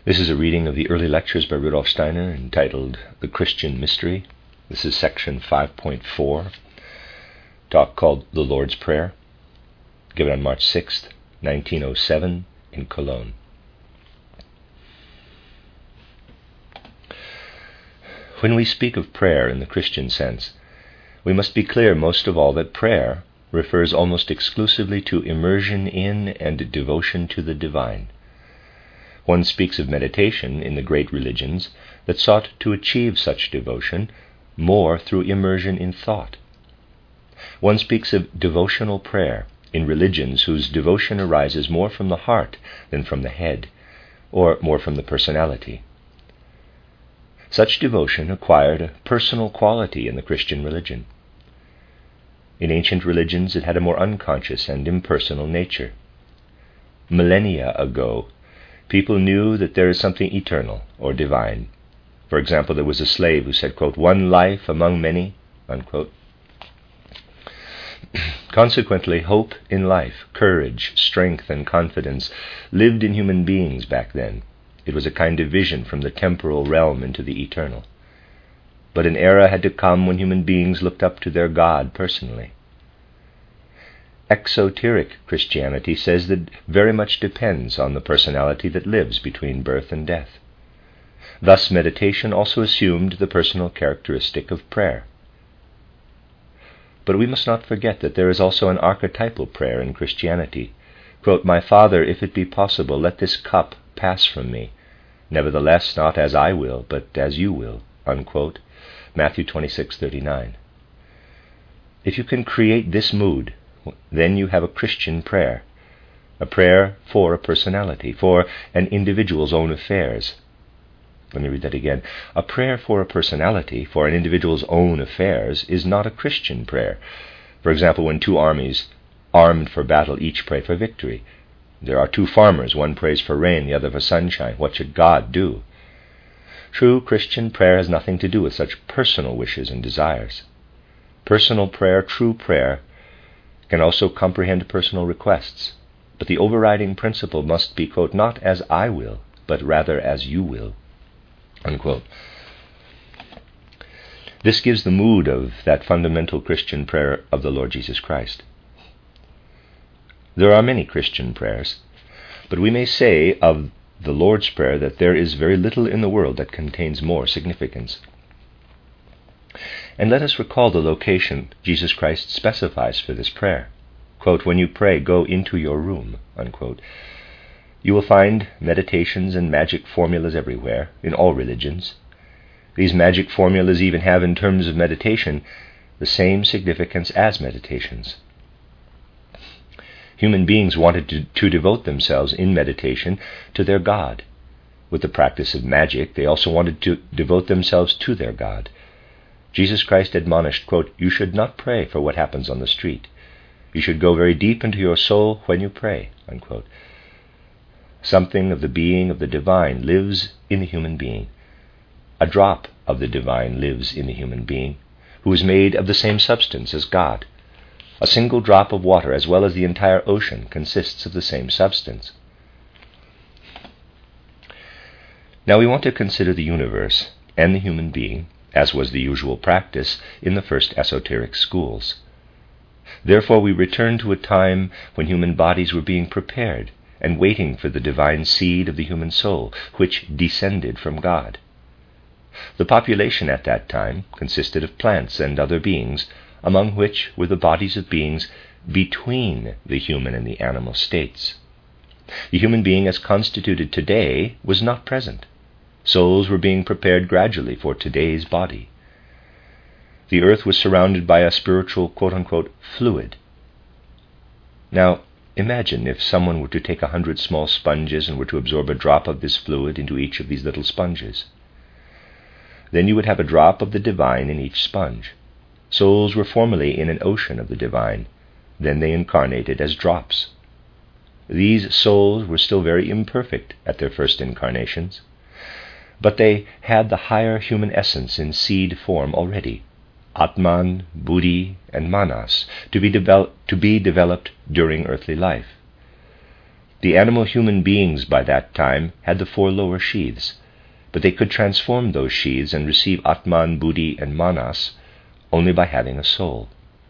This is a reading of the early lectures by Rudolf Steiner entitled The Christian Mystery. This is section 5.4, talk called The Lord's Prayer, given on March 6th, 1907 in Cologne. When we speak of prayer in the Christian sense, we must be clear most of all that prayer refers almost exclusively to immersion in and devotion to the divine. One speaks of meditation in the great religions that sought to achieve such devotion more through immersion in thought. One speaks of devotional prayer in religions whose devotion arises more from the heart than from the head, or more from the personality. Such devotion acquired a personal quality in the Christian religion. In ancient religions it had a more unconscious and impersonal nature. Millennia ago, people knew that there is something eternal or divine. For example, there was a slave who said, quote, "one life among many," unquote. Consequently, hope in life, courage, strength, and confidence lived in human beings back then. It was a kind of vision from the temporal realm into the eternal. But an era had to come when human beings looked up to their God personally. Exoteric Christianity says that very much depends on the personality that lives between birth and death. Thus, meditation also assumed the personal characteristic of prayer. But we must not forget that there is also an archetypal prayer in Christianity. Quote, "My Father, if it be possible, let this cup pass from me. Nevertheless, not as I will, but as you will," unquote. Matthew 26:39. If you can create this mood, then you have a Christian prayer, a prayer for a personality, for an individual's own affairs. Let me read that again. A prayer for a personality, for an individual's own affairs, is not a Christian prayer. For example, when two armies armed for battle each pray for victory. There are two farmers, one prays for rain, the other for sunshine. What should God do? True Christian prayer has nothing to do with such personal wishes and desires. Personal prayer, true prayer, can also comprehend personal requests, but the overriding principle must be, quote, "not as I will, but rather as you will," unquote. This gives the mood of that fundamental Christian prayer of the Lord Jesus Christ. There are many Christian prayers, but we may say of the Lord's Prayer that there is very little in the world that contains more significance. And let us recall the location Jesus Christ specifies for this prayer. Quote, "When you pray, go into your room," unquote. You will find meditations and magic formulas everywhere, in all religions. These magic formulas even have, in terms of meditation, the same significance as meditations. Human beings wanted to devote themselves in meditation to their God. With the practice of magic, they also wanted to devote themselves to their God. Jesus Christ admonished, quote, "You should not pray for what happens on the street. You should go very deep into your soul when you pray," unquote. Something of the being of the divine lives in the human being. A drop of the divine lives in the human being, who is made of the same substance as God. A single drop of water, as well as the entire ocean, consists of the same substance. Now we want to consider the universe and the human being, as was the usual practice in the first esoteric schools. Therefore we return to a time when human bodies were being prepared and waiting for the divine seed of the human soul, which descended from God. The population at that time consisted of plants and other beings, among which were the bodies of beings between the human and the animal states. The human being as constituted today was not present. Souls were being prepared gradually for today's body. The earth was surrounded by a spiritual, quote-unquote, fluid. Now, imagine if someone were to take 100 small sponges and were to absorb a drop of this fluid into each of these little sponges. Then you would have a drop of the divine in each sponge. Souls were formerly in an ocean of the divine. Then they incarnated as drops. These souls were still very imperfect at their first incarnations, but they had the higher human essence in seed form already, Atman, Buddhi, and Manas, to be developed during earthly life. The animal human beings by that time had the 4 lower sheaths, but they could transform those sheaths and receive Atman, Buddhi, and Manas only by having a soul.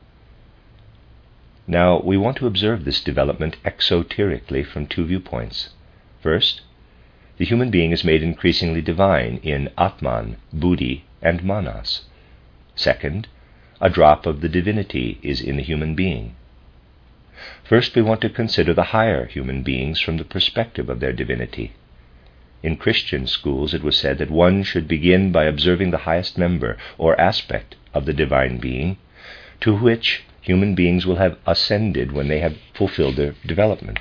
Now, we want to observe this development exoterically from 2 viewpoints. First, the human being is made increasingly divine in Atman, Buddhi, and Manas. Second, a drop of the divinity is in the human being. First, we want to consider the higher human beings from the perspective of their divinity. In Christian schools, it was said that one should begin by observing the highest member or aspect of the divine being, to which human beings will have ascended when they have fulfilled their development.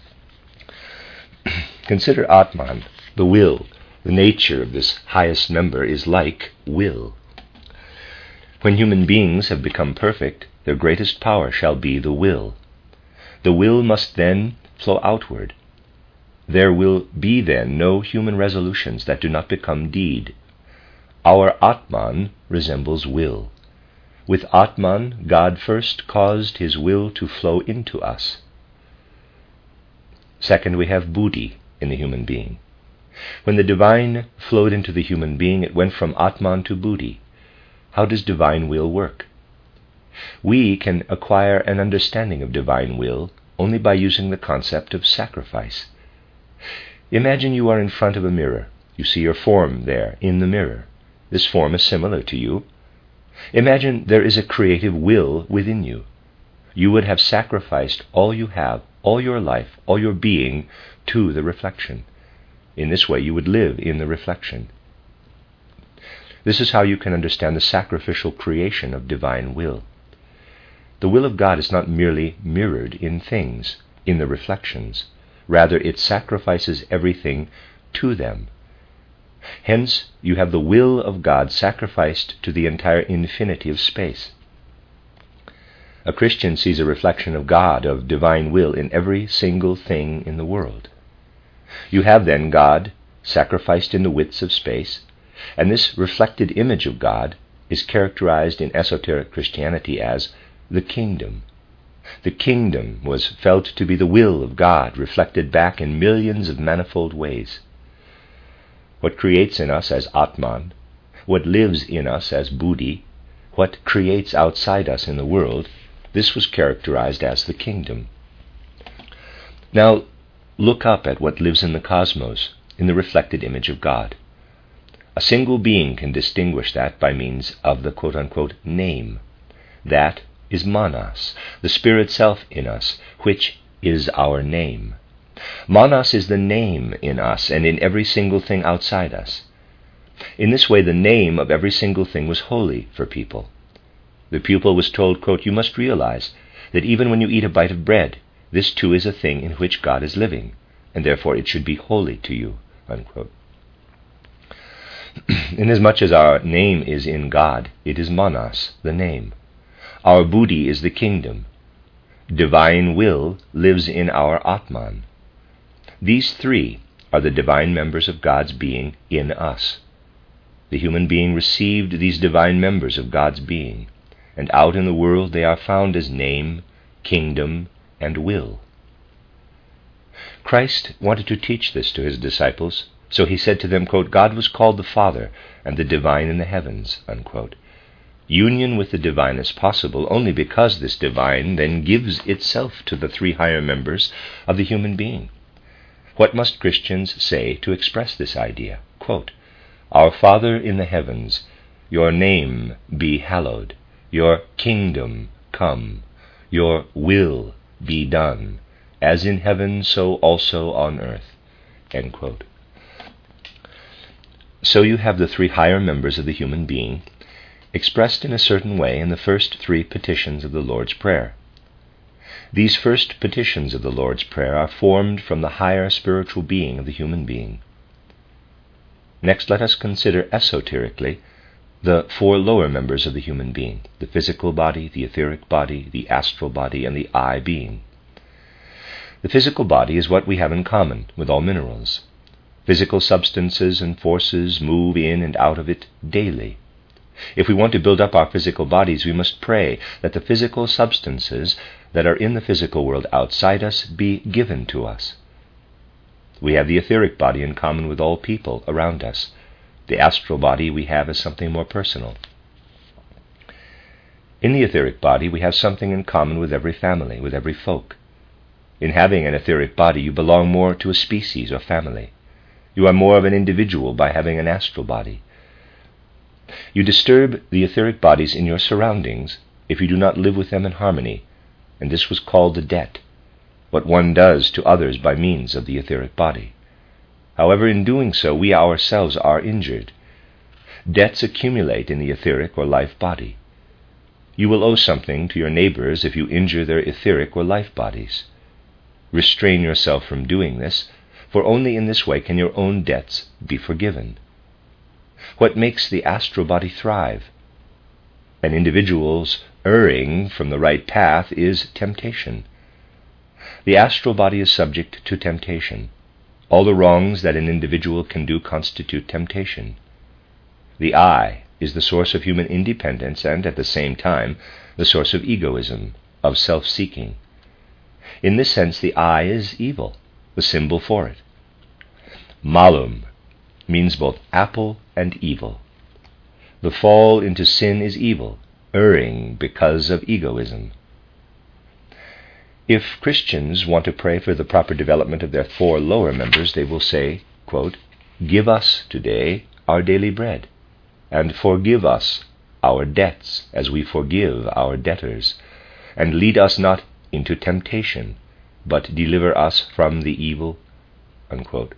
Consider Atman, the will. The nature of this highest member is like will. When human beings have become perfect, their greatest power shall be the will. The will must then flow outward. There will be then no human resolutions that do not become deed. Our Atman resembles will. With Atman, God first caused his will to flow into us. Second, we have Buddhi in the human being. When the divine flowed into the human being, it went from Atman to Buddhi. How does divine will work? We can acquire an understanding of divine will only by using the concept of sacrifice. Imagine you are in front of a mirror. You see your form there in the mirror. This form is similar to you. Imagine there is a creative will within you. You would have sacrificed all you have, all your life, all your being to the reflection. In this way you would live in the reflection. This is how you can understand the sacrificial creation of divine will. The will of God is not merely mirrored in things, in the reflections. Rather, it sacrifices everything to them. Hence, you have the will of God sacrificed to the entire infinity of space. A Christian sees a reflection of God, of divine will, in every single thing in the world. You have then God sacrificed in the widths of space, and this reflected image of God is characterized in esoteric Christianity as the kingdom. The kingdom was felt to be the will of God reflected back in millions of manifold ways. What creates in us as Atman, what lives in us as Buddhi, what creates outside us in the world, this was characterized as the kingdom. Now, look up at what lives in the cosmos, in the reflected image of God. A single being can distinguish that by means of the quote-unquote name. That is Manas, the spirit self in us, which is our name. Manas is the name in us and in every single thing outside us. In this way, the name of every single thing was holy for people. The pupil was told, quote, "You must realize that even when you eat a bite of bread, this too is a thing in which God is living, and therefore it should be holy to you," unquote. Inasmuch as our name is in God, it is Manas, the name. Our Buddhi is the kingdom. Divine will lives in our Atman. These 3 are the divine members of God's being in us. The human being received these divine members of God's being, and out in the world they are found as name, kingdom, and will. Christ wanted to teach this to his disciples, so he said to them, quote, "God was called the Father, and the divine in the heavens," unquote. Union with the divine is possible only because this divine then gives itself to the 3 higher members of the human being. What must Christians say to express this idea? Quote, "Our Father in the heavens, your name be hallowed, your kingdom come, your will be done, as in heaven so also on earth," end quote. So you have the 3 higher members of the human being expressed in a certain way in the first 3 petitions of the Lord's Prayer. These first petitions of the Lord's Prayer are formed from the higher spiritual being of the human being. Next, let us consider esoterically the 4 lower members of the human being: the physical body, the etheric body, the astral body, and the I being. The physical body is what we have in common with all minerals. Physical substances and forces move in and out of it daily. If we want to build up our physical bodies, we must pray that the physical substances that are in the physical world outside us be given to us. We have the etheric body in common with all people around us. The astral body we have as something more personal. In the etheric body, we have something in common with every family, with every folk. In having an etheric body, you belong more to a species or family. You are more of an individual by having an astral body. You disturb the etheric bodies in your surroundings if you do not live with them in harmony, and this was called a debt, what one does to others by means of the etheric body. However, in doing so, we ourselves are injured. Debts accumulate in the etheric or life body. You will owe something to your neighbors if you injure their etheric or life bodies. Restrain yourself from doing this, for only in this way can your own debts be forgiven. What makes the astral body thrive? An individual's erring from the right path is temptation. The astral body is subject to temptation. All the wrongs that an individual can do constitute temptation. The I is the source of human independence and, at the same time, the source of egoism, of self-seeking. In this sense, the I is evil, the symbol for it. Malum means both apple and evil. The fall into sin is evil, erring because of egoism. If Christians want to pray for the proper development of their 4 lower members, they will say, quote, "Give us today our daily bread, and forgive us our debts as we forgive our debtors, and lead us not into temptation, but deliver us from the evil." Unquote.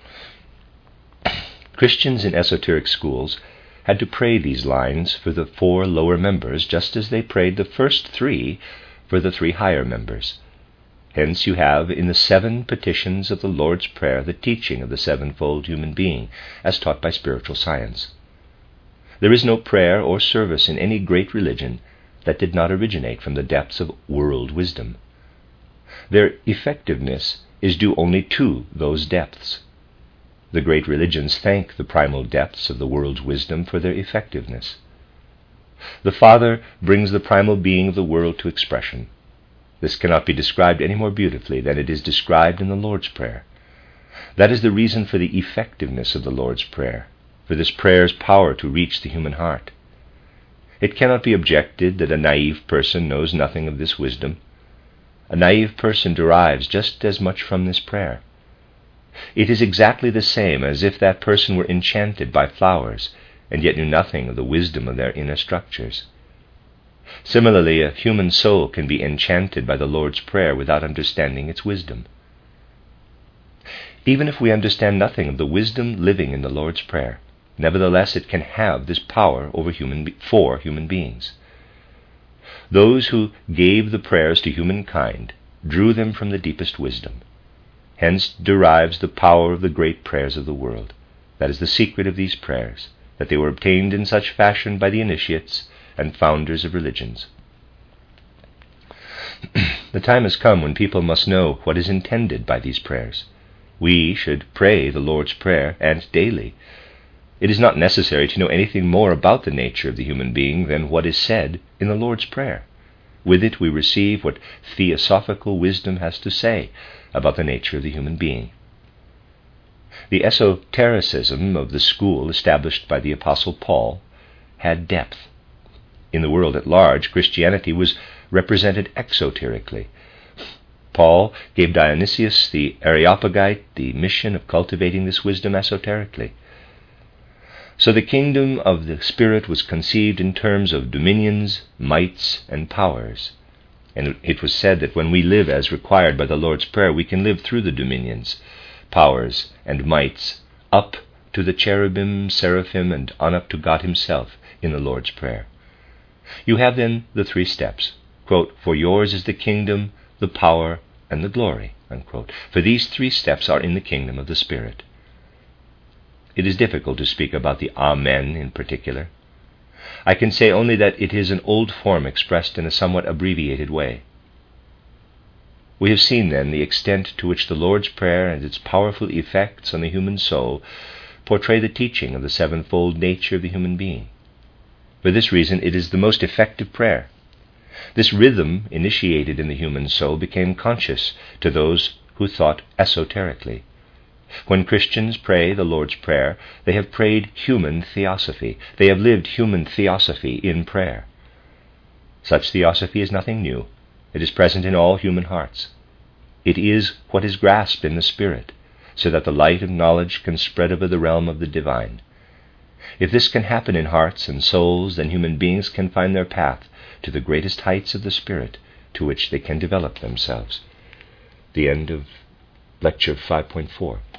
Christians in esoteric schools had to pray these lines for the 4 lower members, just as they prayed the first 3 for the 3 higher members. Hence you have in the 7 petitions of the Lord's Prayer the teaching of the sevenfold human being, as taught by spiritual science. There is no prayer or service in any great religion that did not originate from the depths of world wisdom. Their effectiveness is due only to those depths. The great religions thank the primal depths of the world's wisdom for their effectiveness. The Father brings the primal being of the world to expression. This cannot be described any more beautifully than it is described in the Lord's Prayer. That is the reason for the effectiveness of the Lord's Prayer, for this prayer's power to reach the human heart. It cannot be objected that a naive person knows nothing of this wisdom. A naive person derives just as much from this prayer. It is exactly the same as if that person were enchanted by flowers and yet knew nothing of the wisdom of their inner structures. Similarly, a human soul can be enchanted by the Lord's Prayer without understanding its wisdom. Even if we understand nothing of the wisdom living in the Lord's Prayer, nevertheless it can have this power over for human beings. Those who gave the prayers to humankind drew them from the deepest wisdom. Hence derives the power of the great prayers of the world. That is the secret of these prayers, that they were obtained in such fashion by the initiates and founders of religions. The time has come when people must know what is intended by these prayers. We should pray the Lord's Prayer, and daily. It is not necessary to know anything more about the nature of the human being than what is said in the Lord's Prayer. With it we receive what theosophical wisdom has to say about the nature of the human being. The esotericism of the school established by the Apostle Paul had depth. In the world at large, Christianity was represented exoterically. Paul gave Dionysius the Areopagite the mission of cultivating this wisdom esoterically. So the kingdom of the Spirit was conceived in terms of dominions, mights, and powers. And it was said that when we live as required by the Lord's Prayer, we can live through the dominions, powers, and mights, up to the cherubim, seraphim, and on up to God himself in the Lord's Prayer. You have then the 3 steps. Quote, "For yours is the kingdom, the power, and the glory." Unquote. For these 3 steps are in the kingdom of the Spirit. It is difficult to speak about the Amen in particular. I can say only that it is an old form expressed in a somewhat abbreviated way. We have seen then the extent to which the Lord's Prayer and its powerful effects on the human soul portray the teaching of the sevenfold nature of the human being. For this reason it is the most effective prayer. This rhythm initiated in the human soul became conscious to those who thought esoterically. When Christians pray the Lord's Prayer, they have prayed human theosophy. They have lived human theosophy in prayer. Such theosophy is nothing new. It is present in all human hearts. It is what is grasped in the Spirit, so that the light of knowledge can spread over the realm of the divine. If this can happen in hearts and souls, then human beings can find their path to the greatest heights of the Spirit to which they can develop themselves. The end of Lecture 5.4.